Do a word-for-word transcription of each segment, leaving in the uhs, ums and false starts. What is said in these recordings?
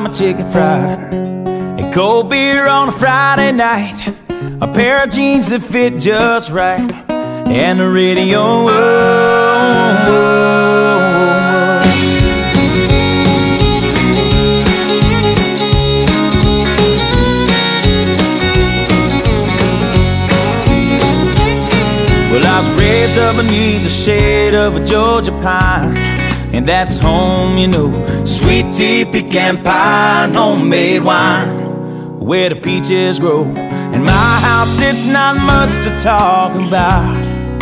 my chicken fried, and cold beer on a Friday night, a pair of jeans that fit just right, and the radio. Whoa, whoa, whoa. Well, I was raised up beneath the shade of a Georgia pine, and that's home, you know. Sweet tea, pecan pie, and homemade wine, where the peaches grow. In my house, it's not much to talk about,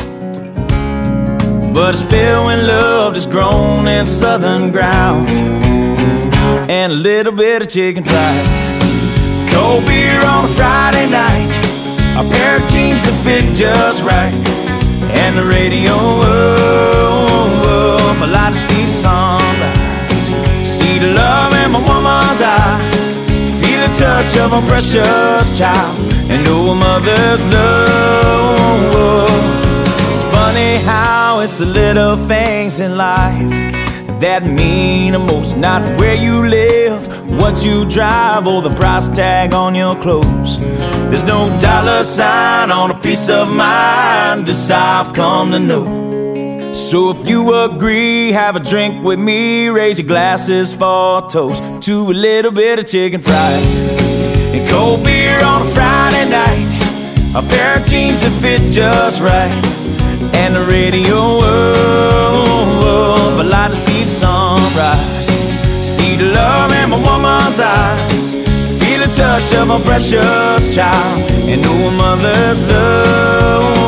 but it's filled with love that's grown in southern ground, and a little bit of chicken fried. Cold beer on a Friday night, a pair of jeans that fit just right, and the radio. Whoa, whoa, I like to see the sunrise, see the love in my woman's eyes, feel the touch of a precious child, and know a mother's love. It's funny how it's the little things in life that mean the most. Not where you live, what you drive, or the price tag on your clothes. There's no dollar sign on a piece of mind, this I've come to know. So if you agree, have a drink with me, raise your glasses for a toast to a little bit of chicken fried, and cold beer on a Friday night, a pair of jeans that fit just right, and the radio. Whoa, whoa, I like to see the sunrise, see the love in my woman's eyes, feel the touch of a precious child, and know a mother's love.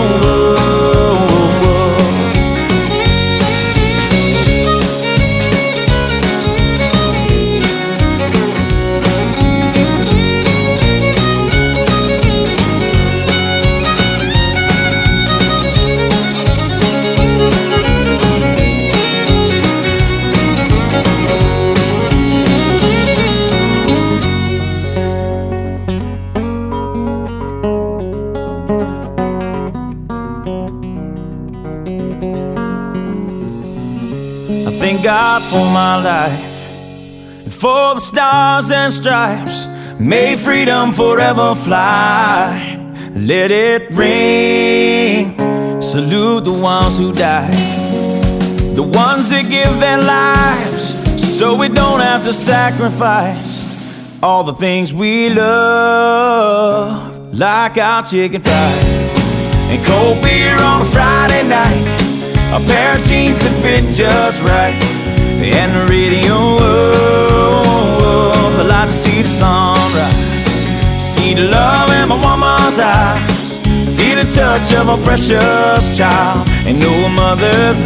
Thank God for my life, and for the stars and stripes. May freedom forever fly. Let it ring. Salute the ones who died, the ones that give their lives so we don't have to sacrifice all the things we love, like our chicken fried, and cold beer on a Friday night, a pair of jeans that fit just right, and the radio. Whoa, I like to see the sunrise, see the love in my woman's eyes, feel the touch of a precious child, and know a mother's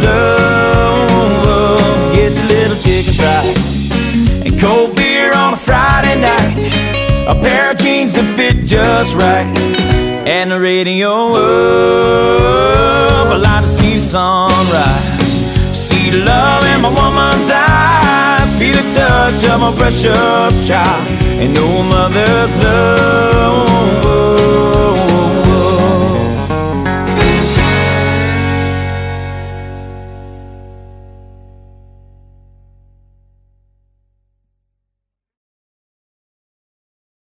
love. Get your little chicken fried, and cold beer on a Friday night, a pair of jeans that fit just right, and the radio. Whoa, I like to see the sunrise, see the love in my woman's eyes, feel the touch of my precious child, and know a mother's love.